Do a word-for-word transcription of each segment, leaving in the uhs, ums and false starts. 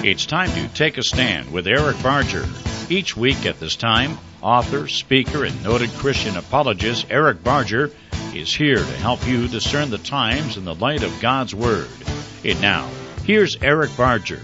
It's time to take a stand with Eric Barger. Each week at this time, author, speaker, and noted Christian apologist Eric Barger is here to help you discern the times in the light of God's Word. And now, here's Eric Barger.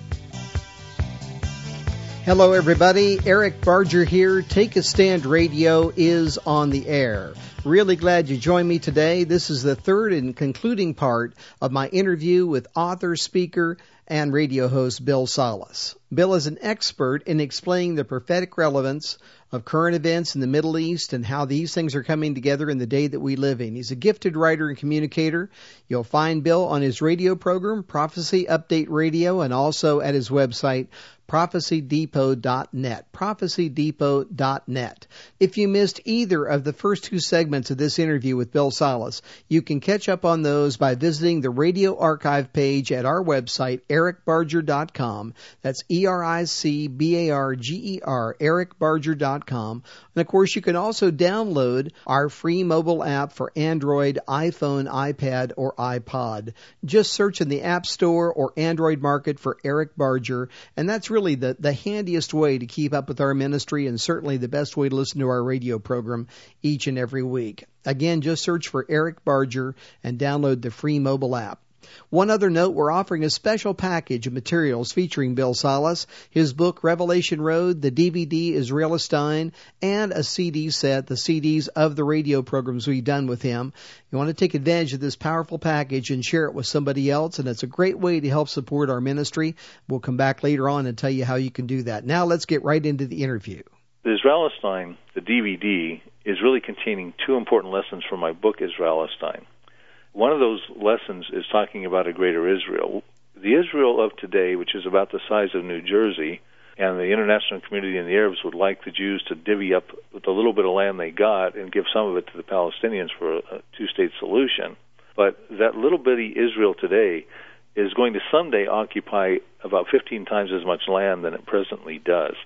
Hello, everybody. Eric Barger here. Take a Stand Radio is on the air. Really glad you joined me today. This is the third and concluding part of my interview with author, speaker, and radio host Bill Salus. Bill is an expert in explaining the prophetic relevance of current events in the Middle East and how these things are coming together in the day that we live in. He's a gifted writer and communicator. You'll find Bill on his radio program, Prophecy Update Radio, and also at his website, prophecy depot dot net, prophecy depot dot net. If you missed either of the first two segments of this interview with Bill Salus, you can catch up on those by visiting the radio archive page at our website, eric barger dot com. That's E R I C B A R G E R, eric barger dot com. And of course, you can also download our free mobile app for Android, iPhone, iPad, or iPod. Just search in the App Store or Android market for Eric Barger, and that's really the, the handiest way to keep up with our ministry and certainly the best way to listen to our radio program each and every week. Again, just search for Eric Barger and download the free mobile app. One other note, we're offering a special package of materials featuring Bill Salus, his book Revelation Road, the D V D Israelistine, and a C D set, the C Ds of the radio programs we've done with him. You want to take advantage of this powerful package and share it with somebody else, and it's a great way to help support our ministry. We'll come back later on and tell you how you can do that. Now let's get right into the interview. The Israelistine, the D V D, is really containing two important lessons from my book Israelistine. One of those lessons is talking about a greater Israel. The Israel of today, which is about the size of New Jersey, and the international community and the Arabs would like the Jews to divvy up the little bit of land they got and give some of it to the Palestinians for a two-state solution. But that little bitty Israel today is going to someday occupy about fifteen times as much land than it presently does.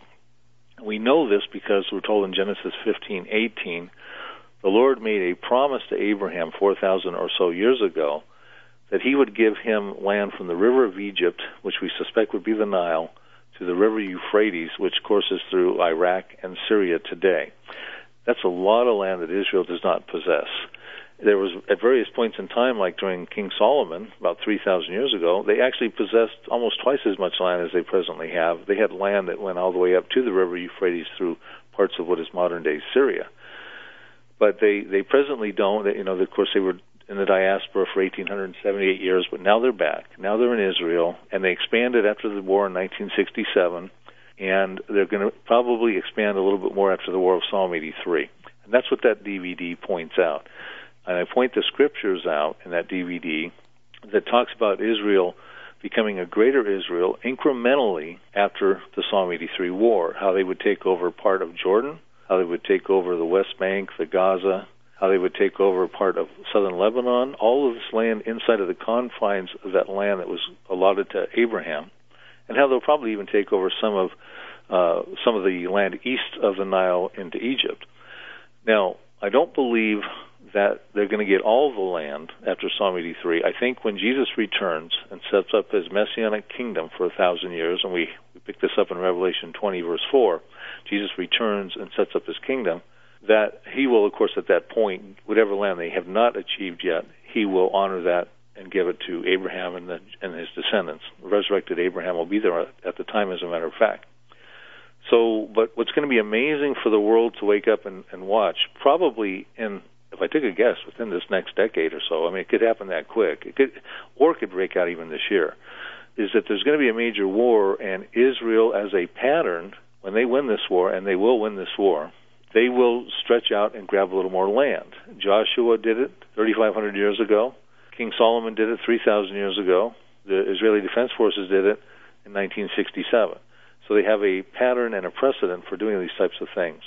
We know this because we're told in Genesis fifteen eighteen, the Lord made a promise to Abraham four thousand or so years ago that he would give him land from the river of Egypt, which we suspect would be the Nile, to the river Euphrates, which courses through Iraq and Syria today. That's a lot of land that Israel does not possess. There was, at various points in time, like during King Solomon, about three thousand years ago, they actually possessed almost twice as much land as they presently have. They had land that went all the way up to the river Euphrates through parts of what is modern-day Syria. But they, they presently don't. They, you know, of course, they were in the diaspora for eighteen seventy-eight years, but now they're back. Now they're in Israel, and they expanded after the war in nineteen sixty-seven, and they're going to probably expand a little bit more after the war of Psalm eighty-three. And that's what that D V D points out. And I point the scriptures out in that D V D that talks about Israel becoming a greater Israel incrementally after the Psalm eighty-three war, how they would take over part of Jordan, how they would take over the West Bank, the Gaza, how they would take over part of southern Lebanon, all of this land inside of the confines of that land that was allotted to Abraham, and how they'll probably even take over some of uh, some of the land east of the Nile into Egypt. Now, I don't believe that they're going to get all of the land after Psalm eighty-three. I think when Jesus returns and sets up his messianic kingdom for a thousand years, and we, we pick this up in Revelation twenty, verse four, Jesus returns and sets up his kingdom, that he will, of course, at that point, whatever land they have not achieved yet, he will honor that and give it to Abraham and, the, and his descendants. Resurrected Abraham will be there at the time, as a matter of fact. So, but what's going to be amazing for the world to wake up and, and watch, probably in, if I took a guess, within this next decade or so, I mean, it could happen that quick, it could, or it could break out even this year, is that there's going to be a major war, and Israel as a pattern, when they win this war, and they will win this war, they will stretch out and grab a little more land. Joshua did it thirty-five hundred years ago. King Solomon did it three thousand years ago. The Israeli Defense Forces did it in nineteen sixty-seven. So they have a pattern and a precedent for doing these types of things.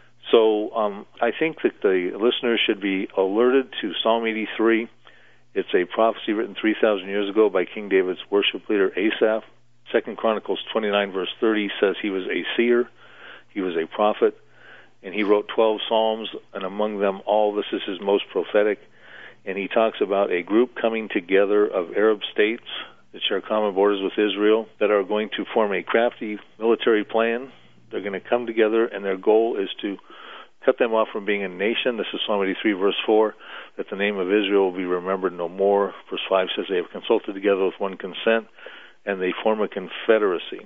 So um, I think that the listeners should be alerted to Psalm eighty-three. It's a prophecy written three thousand years ago by King David's worship leader Asaph. Second Chronicles twenty-nine, verse thirty says he was a seer, he was a prophet, and he wrote twelve psalms, and among them all, this is his most prophetic. And he talks about a group coming together of Arab states that share common borders with Israel, that are going to form a crafty military plan. They're going to come together, and their goal is to cut them off from being a nation. This is Psalm eighty-three, verse four, that the name of Israel will be remembered no more. Verse five says they have consulted together with one consent, and they form a confederacy.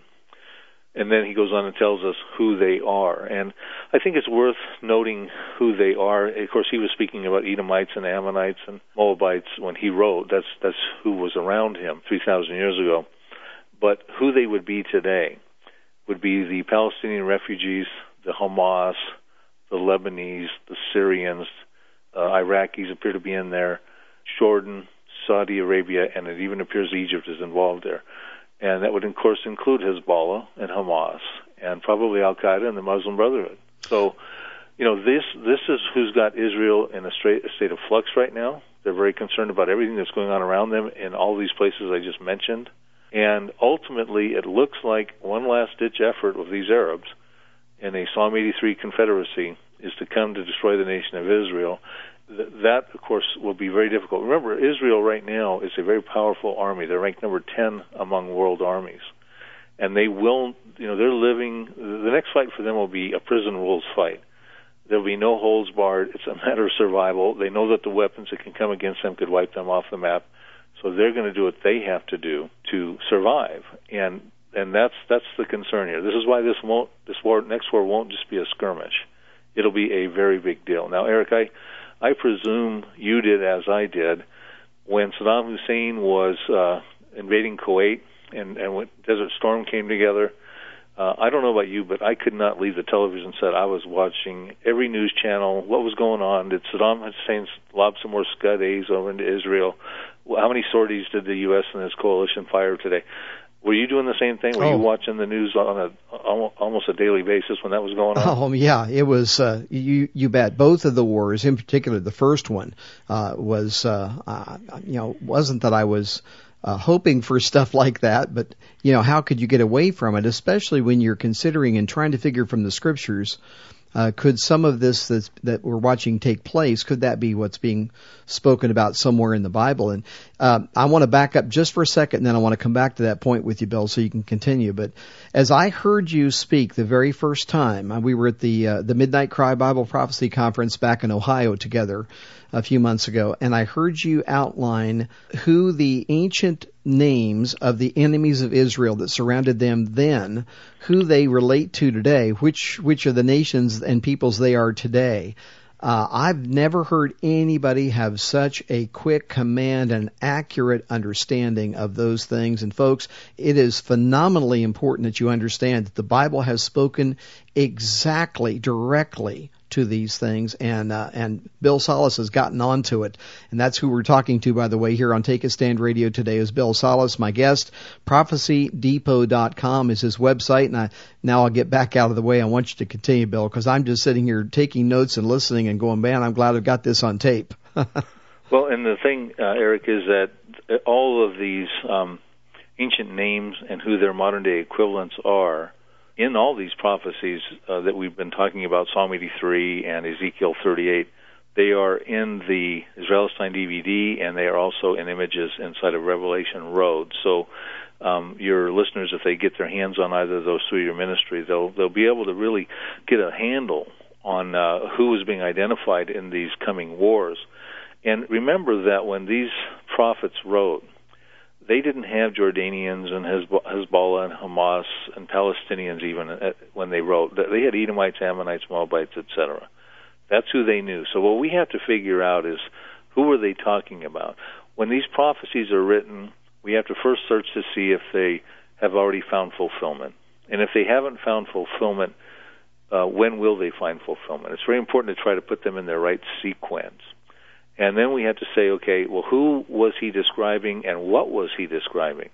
And then he goes on and tells us who they are. And I think it's worth noting who they are. Of course, he was speaking about Edomites and Ammonites and Moabites when he wrote. That's that's who was around him three thousand years ago. But who they would be today would be the Palestinian refugees, the Hamas, the Lebanese, the Syrians, uh, Iraqis appear to be in there, Jordan, Saudi Arabia, and it even appears Egypt is involved there. And that would, of course, include Hezbollah and Hamas and probably Al-Qaeda and the Muslim Brotherhood. So, you know, this this is who's got Israel in a, straight, a state of flux right now. They're very concerned about everything that's going on around them in all these places I just mentioned. And ultimately, it looks like one last-ditch effort of these Arabs in a Psalm eighty-three confederacy is to come to destroy the nation of Israel. That, of course, will be very difficult. Remember, Israel right now is a very powerful army. They're ranked number ten among world armies. And they will, you know, they're living, the next fight for them will be a prison rules fight. There'll be no holds barred. It's a matter of survival. They know that the weapons that can come against them could wipe them off the map. So they're going to do what they have to do to survive. And and that's that's the concern here. This is why this won't, this war, next war won't just be a skirmish. It'll be a very big deal. Now, Eric, I... I presume you did as I did when Saddam Hussein was uh, invading Kuwait and, and when Desert Storm came together. Uh, I don't know about you, but I could not leave the television set. I was watching every news channel. What was going on? Did Saddam Hussein lob some more Scud A's over into Israel? How many sorties did the U S and its coalition fire today? Were you doing the same thing? Were oh. you watching the news on a almost a daily basis when that was going on? Oh, yeah, it was. Uh, you you bet. Both of the wars, in particular, the first one uh, was, uh, uh, you know, wasn't that I was uh, hoping for stuff like that, but you know, how could you get away from it? Especially when you're considering and trying to figure from the scriptures. Uh, could some of this that's, that we're watching take place, could that be what's being spoken about somewhere in the Bible? And uh, I want to back up just for a second, and then I want to come back to that point with you, Bill, so you can continue. But as I heard you speak the very first time, uh, we were at the uh, the Midnight Cry Bible Prophecy Conference back in Ohio together a few months ago, and I heard you outline who the ancient names of the enemies of Israel that surrounded them then, who they relate to today, which which are the nations and peoples they are today. Uh, I've never heard anybody have such a quick command and accurate understanding of those things. And folks, it is phenomenally important that you understand that the Bible has spoken exactly, directly to these things, and uh, and Bill Salus has gotten onto it, and that's who we're talking to, by the way, here on Take a Stand Radio today is Bill Salus, my guest. prophecy depot dot com is his website, and I, now I'll get back out of the way. I want you to continue, Bill, because I'm just sitting here taking notes and listening and going, man, I'm glad I've got this on tape. Well, and the thing, uh, Eric, is that all of these um, ancient names and who their modern-day equivalents are, in all these prophecies uh, that we've been talking about, Psalm eighty-three and Ezekiel thirty-eight, they are in the Israelistine D V D, and they are also in images inside of Revelation Road. So um, your listeners, if they get their hands on either of those through your ministry, they'll they'll be able to really get a handle on uh, who is being identified in these coming wars. And remember that when these prophets wrote, they didn't have Jordanians and Hezbollah and Hamas and Palestinians even when they wrote. They had Edomites, Ammonites, Moabites, et cetera. That's who they knew. So what we have to figure out is, who are they talking about? When these prophecies are written, we have to first search to see if they have already found fulfillment. And if they haven't found fulfillment, uh, when will they find fulfillment? It's very important to try to put them in their right sequence. And then we have to say, okay, well, who was he describing and what was he describing?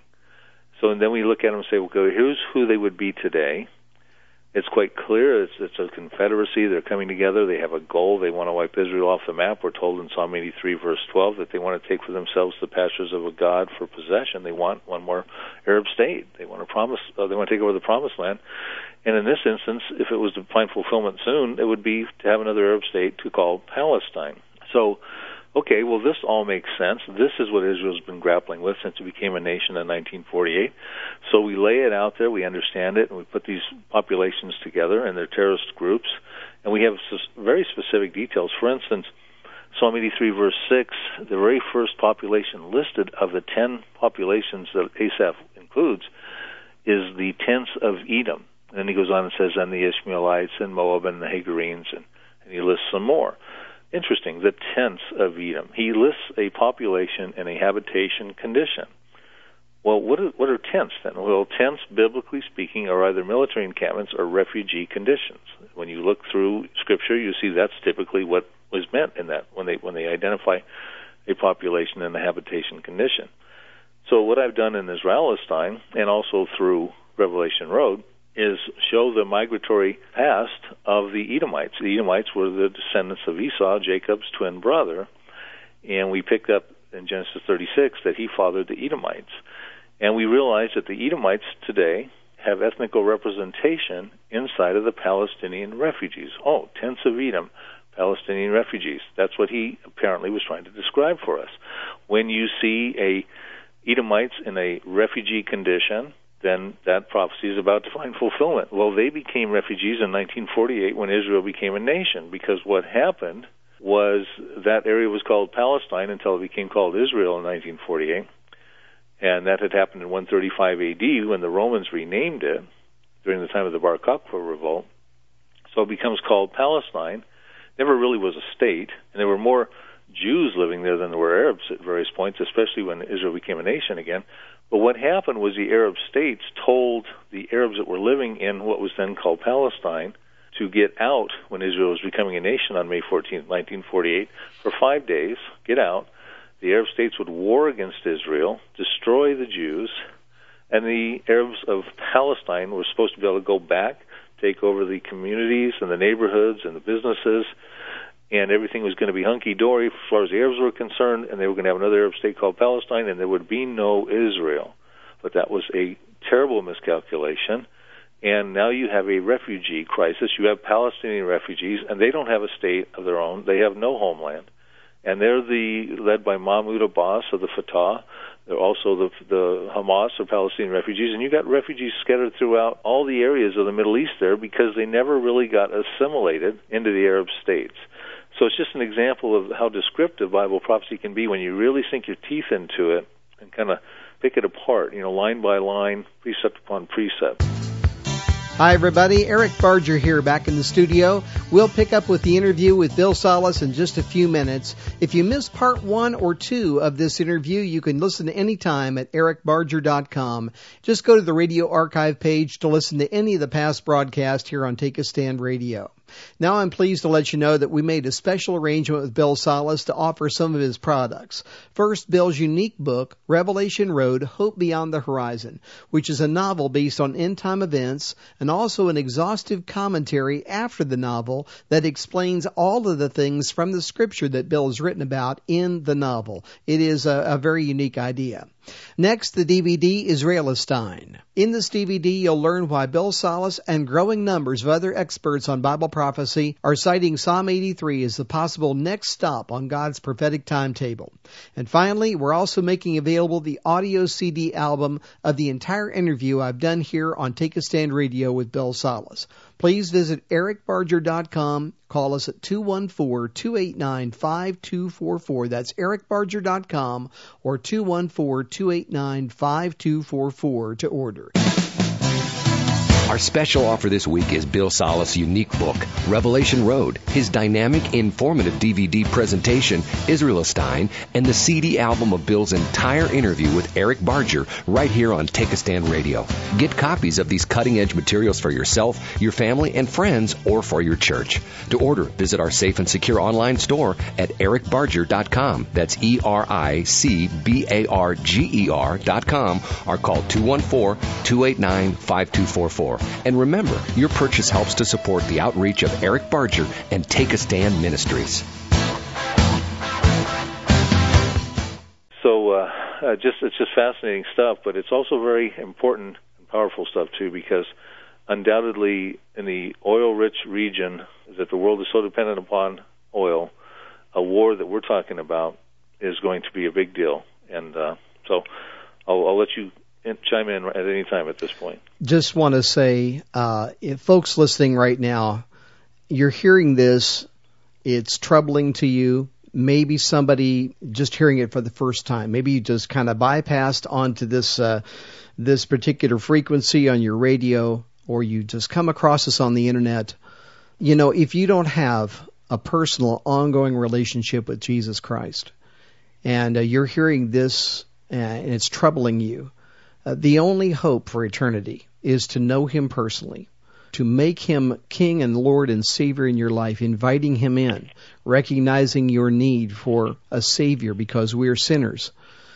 So and then we look at them and say, well, okay, here's who they would be today. It's quite clear. It's, it's a confederacy. They're coming together. They have a goal. They want to wipe Israel off the map. We're told in Psalm eighty-three, verse twelve, that they want to take for themselves the pastures of a God for possession. They want one more Arab state. They want to promise. Uh, they want to take over the promised land. And in this instance, if it was to find fulfillment soon, it would be to have another Arab state to call Palestine. So okay, well, this all makes sense. This is what Israel's been grappling with since it became a nation in nineteen forty-eight. So we lay it out there, we understand it, and we put these populations together and their terrorist groups, and we have very specific details. For instance, Psalm eighty-three, verse six, the very first population listed of the ten populations that Asaph includes is the tents of Edom. And then he goes on and says, and the Ishmaelites and Moab and the Hagarenes, and, and he lists some more. Interesting, the tents of Edom. He lists a population and a habitation condition. Well, what are, what are tents then? Well, tents, biblically speaking, are either military encampments or refugee conditions. When you look through Scripture, you see that's typically what was meant in that when they when they identify a population and a habitation condition. So what I've done in Israelistine and also through Revelation Road is show the migratory past of the Edomites. The Edomites were the descendants of Esau, Jacob's twin brother, and we picked up in Genesis thirty-six that he fathered the Edomites. And we realize that the Edomites today have ethnical representation inside of the Palestinian refugees. Oh, tents of Edom, Palestinian refugees. That's what he apparently was trying to describe for us. When you see a Edomites in a refugee condition, then that prophecy is about to find fulfillment. Well, they became refugees in nineteen forty-eight when Israel became a nation, because what happened was that area was called Palestine until it became called Israel in nineteen forty-eight, and that had happened in one thirty-five A D when the Romans renamed it during the time of the Bar Kokhba revolt. So it becomes called Palestine. Never really was a state, and there were more Jews living there than there were Arabs at various points, especially when Israel became a nation again. But what happened was the Arab states told the Arabs that were living in what was then called Palestine to get out when Israel was becoming a nation on May fourteenth, nineteen forty-eight, for five days, get out. The Arab states would war against Israel, destroy the Jews, and the Arabs of Palestine were supposed to be able to go back, take over the communities and the neighborhoods and the businesses, and everything was going to be hunky-dory as far as the Arabs were concerned, and they were going to have another Arab state called Palestine, and there would be no Israel. But that was a terrible miscalculation, and now you have a refugee crisis. You have Palestinian refugees, and they don't have a state of their own. They have no homeland. And they're the led by Mahmoud Abbas of the Fatah. They're also the, the Hamas or Palestinian refugees, and you got refugees scattered throughout all the areas of the Middle East there because they never really got assimilated into the Arab states. So it's just an example of how descriptive Bible prophecy can be when you really sink your teeth into it and kind of pick it apart, you know, line by line, precept upon precept. Hi, everybody. Eric Barger here, back in the studio. We'll pick up with the interview with Bill Salus in just a few minutes. If you missed part one or two of this interview, you can listen anytime at eric barger dot com. Just go to the radio archive page to listen to any of the past broadcasts here on Take a Stand Radio. Now I'm pleased to let you know that we made a special arrangement with Bill Salus to offer some of his products. First, Bill's unique book, Revelation Road, Hope Beyond the Horizon, which is a novel based on end-time events and also an exhaustive commentary after the novel that explains all of the things from the scripture that Bill has written about in the novel. It is a, a very unique idea. Next, the D V D, Israelistine. In this D V D, you'll learn why Bill Salus and growing numbers of other experts on Bible prophecy are citing Psalm eighty-three as the possible next stop on God's prophetic timetable. And finally, we're also making available the audio C D album of the entire interview I've done here on Take a Stand Radio with Bill Salus. Please visit eric barger dot com. Call us at two one four, two eight nine, five two four four. That's eric barger dot com or two one four, two eight nine, five two four four to order. Our special offer this week is Bill Salus' unique book, Revelation Road, his dynamic, informative D V D presentation, Israelistine, and the C D album of Bill's entire interview with Eric Barger right here on Take a Stand Radio. Get copies of these cutting-edge materials for yourself, your family, and friends, or for your church. To order, visit our safe and secure online store at eric barger dot com. That's E R I C B A R G E R dot com, or call two one four, two eight nine, five two four four. And remember, your purchase helps to support the outreach of Eric Barger and Take a Stand Ministries. So uh, uh, just it's just fascinating stuff, but it's also very important and powerful stuff, too, because undoubtedly in the oil-rich region that the world is so dependent upon oil, a war that we're talking about is going to be a big deal. And uh, so I'll, I'll let you chime in at any time at this point. Just want to say, uh, if folks listening right now, you're hearing this, it's troubling to you. Maybe somebody just hearing it for the first time. Maybe you just kind of bypassed onto this uh, this particular frequency on your radio, or you just come across us on the internet. You know, if you don't have a personal, ongoing relationship with Jesus Christ, and uh, you're hearing this uh, and it's troubling you, uh, the only hope for eternity is to know Him personally, to make Him King and Lord and Savior in your life, inviting Him in, recognizing your need for a Savior because we are sinners.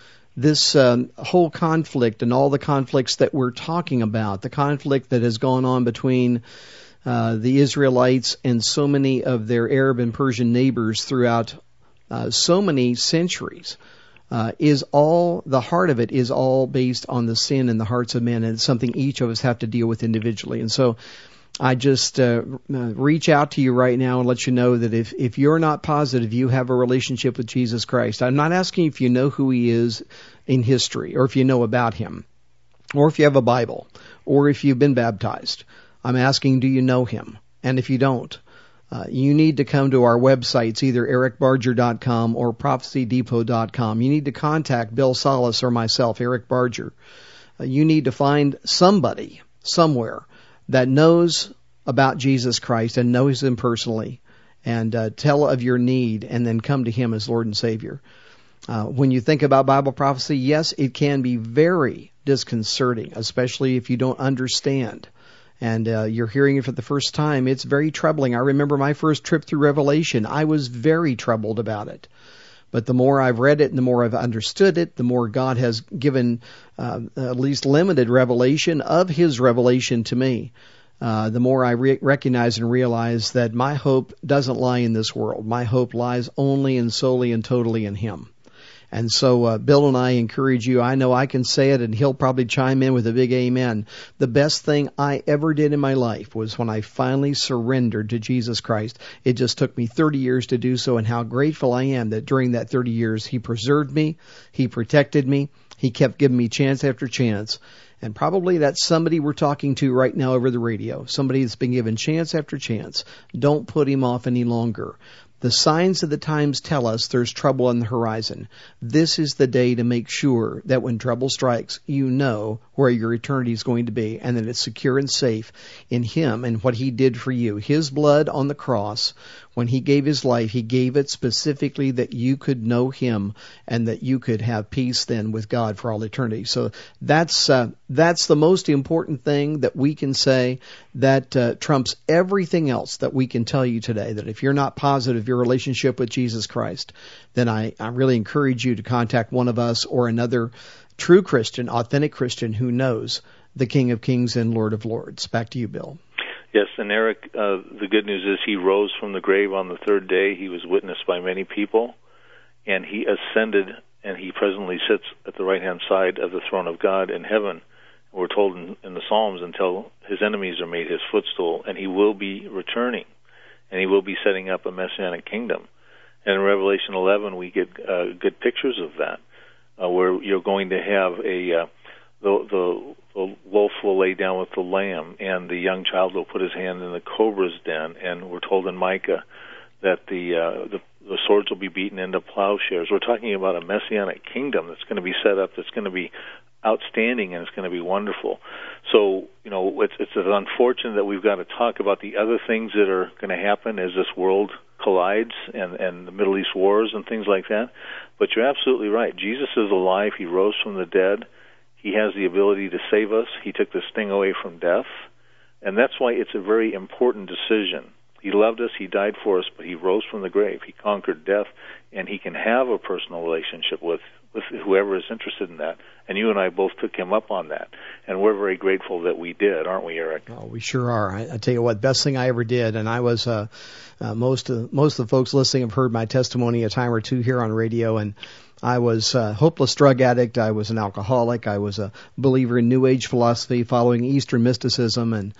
This um, whole conflict and all the conflicts that we're talking about, the conflict that has gone on between uh, the Israelites and so many of their Arab and Persian neighbors throughout uh, so many centuries, uh, is all, the heart of it is all based on the sin in the hearts of men, and it's something each of us have to deal with individually. And so I just uh, reach out to you right now and let you know that if, if you're not positive you have a relationship with Jesus Christ, I'm not asking if you know who He is in history, or if you know about Him, or if you have a Bible, or if you've been baptized. I'm asking, do you know Him? And if you don't, uh, you need to come to our websites, either eric barger dot com or prophecy depot dot com. You need to contact Bill Salas or myself, Eric Barger. Uh, you need to find somebody somewhere that knows about Jesus Christ and knows Him personally, and uh, tell of your need, and then come to Him as Lord and Savior. Uh, when you think about Bible prophecy, yes, it can be very disconcerting, especially if you don't understand. And uh, you're hearing it for the first time. It's very troubling. I remember my first trip through Revelation. I was very troubled about it. But the more I've read it and the more I've understood it, the more God has given uh, at least limited revelation of His revelation to me, uh, the more I re- recognize and realize that my hope doesn't lie in this world. My hope lies only and solely and totally in Him. And so uh, Bill and I encourage you. I know I can say it, and he'll probably chime in with a big amen. The best thing I ever did in my life was when I finally surrendered to Jesus Christ. It just took me thirty years to do so, and how grateful I am that during that thirty years He preserved me, He protected me, He kept giving me chance after chance. And probably that's somebody we're talking to right now over the radio, somebody that's been given chance after chance. Don't put him off any longer. The signs of the times tell us there's trouble on the horizon. This is the day to make sure that when trouble strikes, you know where your eternity is going to be, and that it's secure and safe in Him and what He did for you. His blood on the cross, when He gave His life, He gave it specifically that you could know Him and that you could have peace then with God for all eternity. So that's uh, that's the most important thing that we can say, that uh, trumps everything else that we can tell you today, that if you're not positive your relationship with Jesus Christ, then I, I really encourage you to contact one of us or another true Christian, authentic Christian who knows the King of Kings and Lord of Lords. Back to you, Bill. Yes, and Eric, uh, the good news is He rose from the grave on the third day. He was witnessed by many people, and He ascended, and He presently sits at the right-hand side of the throne of God in heaven. We're told in, in the Psalms, until His enemies are made His footstool, and He will be returning, and He will be setting up a messianic kingdom. And in Revelation eleven, we get uh, good pictures of that, uh, where you're going to have a uh, the, the the wolf will lay down with the lamb, and the young child will put his hand in the cobra's den. And we're told in Micah that the uh, the, the swords will be beaten into plowshares. We're talking about a messianic kingdom that's going to be set up, that's going to be outstanding, and it's going to be wonderful. So, you know, it's it's unfortunate that we've got to talk about the other things that are going to happen as this world collides, and, and the Middle East wars and things like that. But you're absolutely right. Jesus is alive. He rose from the dead. He has the ability to save us. He took the sting away from death. And that's why it's a very important decision. He loved us. He died for us, but He rose from the grave. He conquered death, and He can have a personal relationship with with whoever is interested in that. And you and I both took Him up on that. And we're very grateful that we did, aren't we, Eric? Oh, we sure are. I, I tell you what, best thing I ever did. And I was, uh, uh, most of, most of the folks listening have heard my testimony a time or two here on radio. And I was a hopeless drug addict. I was an alcoholic. I was a believer in New Age philosophy, following Eastern mysticism. And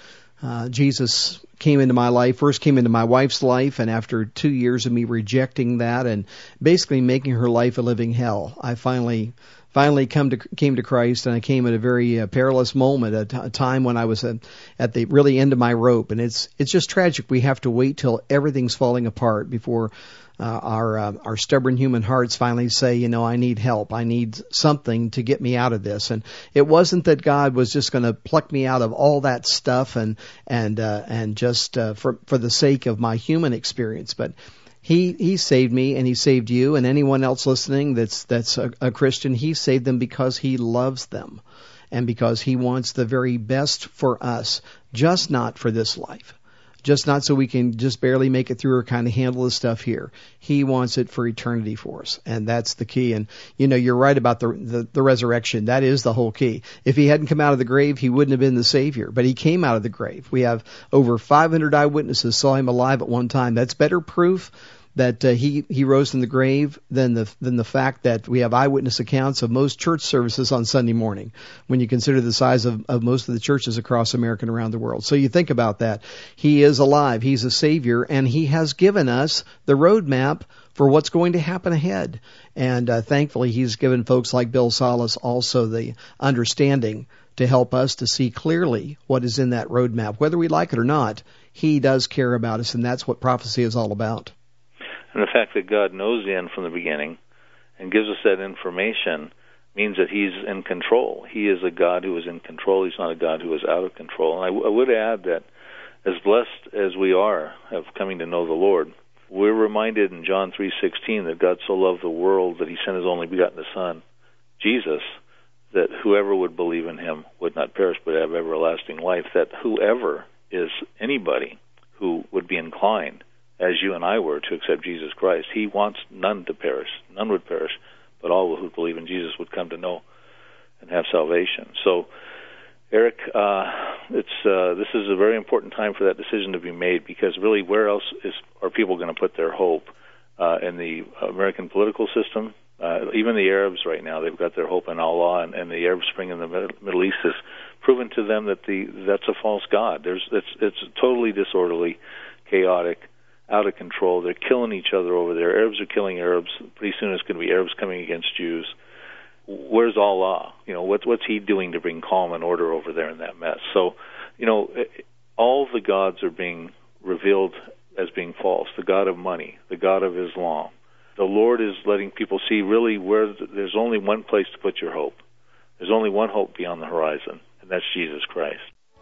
Uh, Jesus came into my life, first came into my wife's life, and after two years of me rejecting that and basically making her life a living hell, I finally finally come to came to Christ, and I came at a very uh, perilous moment, a, t- a time when I was uh, at the really end of my rope, and it's it's just tragic. We have to wait till everything's falling apart before Uh, our uh, our stubborn human hearts finally say, you know, I need help. I need something to get me out of this. And it wasn't that God was just going to pluck me out of all that stuff and and uh, and just uh, for for the sake of my human experience, but He he saved me, and He saved you, and anyone else listening that's that's a, a Christian. He saved them because He loves them, and because He wants the very best for us, just not for this life. Just not so we can just barely make it through or kind of handle the stuff here. He wants it for eternity for us, and that's the key. And, you know, you're right about the, the the resurrection. That is the whole key. If He hadn't come out of the grave, He wouldn't have been the Savior, but He came out of the grave. We have over five hundred eyewitnesses saw Him alive at one time. That's better proof that uh, he he rose from the grave than the than the fact that we have eyewitness accounts of most church services on Sunday morning, when you consider the size of, of most of the churches across America and around the world. So you think about that. He is alive. He's a Savior, and He has given us the roadmap for what's going to happen ahead. And uh, thankfully, He's given folks like Bill Salus also the understanding to help us to see clearly what is in that roadmap. Whether we like it or not, He does care about us, and that's what prophecy is all about. And the fact that God knows the end from the beginning and gives us that information means that He's in control. He is a God who is in control. He's not a God who is out of control. And I, w- I would add that as blessed as we are of coming to know the Lord, we're reminded in John three sixteen that God so loved the world that He sent His only begotten Son, Jesus, that whoever would believe in Him would not perish but have everlasting life, that whoever is anybody who would be inclined, as you and I were, to accept Jesus Christ. He wants none to perish. None would perish, but all who believe in Jesus would come to know and have salvation. So, Eric, uh, it's uh, this is a very important time for that decision to be made, because really, where else is are people going to put their hope? Uh, in the American political system? Uh, even the Arabs right now, they've got their hope in Allah, and, and the Arab Spring in the Middle East has proven to them that the that's a false god. There's it's it's totally disorderly, chaotic, out of control. They're killing each other over there. Arabs are killing Arabs. Pretty soon it's going to be Arabs coming against Jews. Where's Allah? You know, what's what's He doing to bring calm and order over there in that mess? So, you know, all the gods are being revealed as being false. The god of money, the god of Islam. The Lord is letting people see really where there's only one place to put your hope. There's only one hope beyond the horizon, and that's Jesus Christ.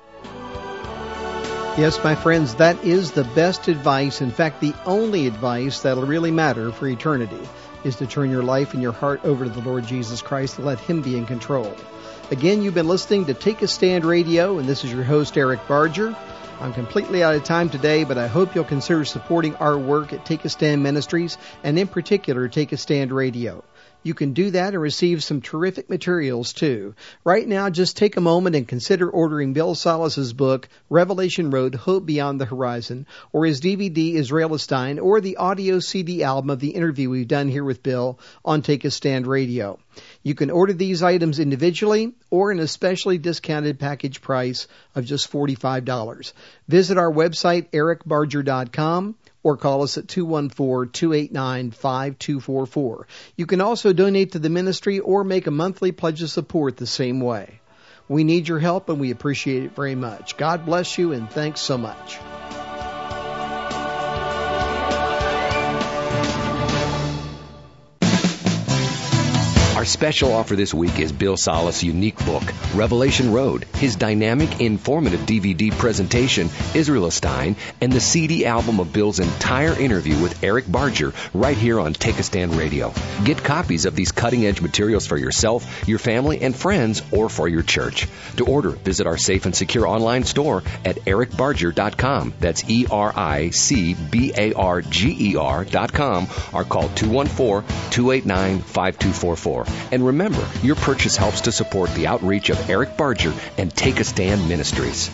Yes, my friends, that is the best advice. In fact, the only advice that'll really matter for eternity is to turn your life and your heart over to the Lord Jesus Christ and let Him be in control. Again, you've been listening to Take a Stand Radio, and this is your host, Eric Barger. I'm completely out of time today, but I hope you'll consider supporting our work at Take a Stand Ministries, and in particular, Take a Stand Radio. You can do that and receive some terrific materials, too. Right now, just take a moment and consider ordering Bill Salus's book, Revelation Road, Hope Beyond the Horizon, or his D V D, Israelistine, or the audio C D album of the interview we've done here with Bill on Take a Stand Radio. You can order these items individually or in a specially discounted package price of just forty-five dollars. Visit our website, eric barger dot com. or call us at two one four, two eight nine, five two four four. You can also donate to the ministry or make a monthly pledge of support the same way. We need your help, and we appreciate it very much. God bless you, and thanks so much. Our special offer this week is Bill Salus' unique book, Revelation Road, his dynamic, informative D V D presentation, Israelistine, and the C D album of Bill's entire interview with Eric Barger right here on Take a Stand Radio. Get copies of these cutting-edge materials for yourself, your family, and friends, or for your church. To order, visit our safe and secure online store at eric barger dot com. That's E R I C B A R G E R dot com, or call two one four, two eight nine, five two four four. And remember, your purchase helps to support the outreach of Eric Barger and Take a Stand Ministries.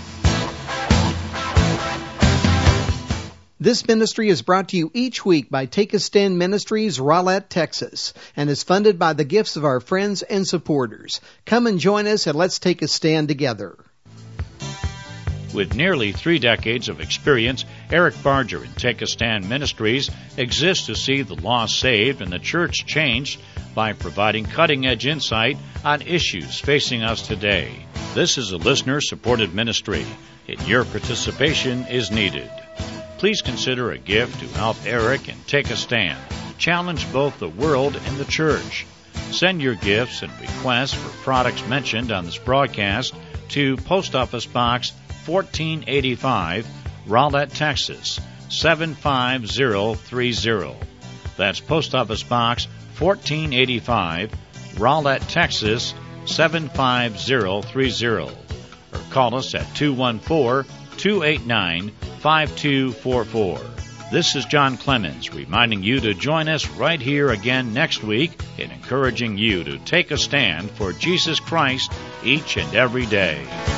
This ministry is brought to you each week by Take a Stand Ministries, Rowlett, Texas, and is funded by the gifts of our friends and supporters. Come and join us, and let's take a stand together. With nearly three decades of experience, Eric Barger and Take a Stand Ministries exists to see the lost saved and the church changed by providing cutting-edge insight on issues facing us today. This is a listener-supported ministry, and your participation is needed. Please consider a gift to help Eric and Take a Stand challenge both the world and the church. Send your gifts and requests for products mentioned on this broadcast to Post Office Box fourteen eighty-five, Rowlett, Texas seven five zero three zero. That's Post Office Box fourteen eighty-five, Rowlett, Texas seven five zero three zero. Or call us at two one four, two eight nine, five two four four. This is John Clemens reminding you to join us right here again next week and encouraging you to take a stand for Jesus Christ each and every day.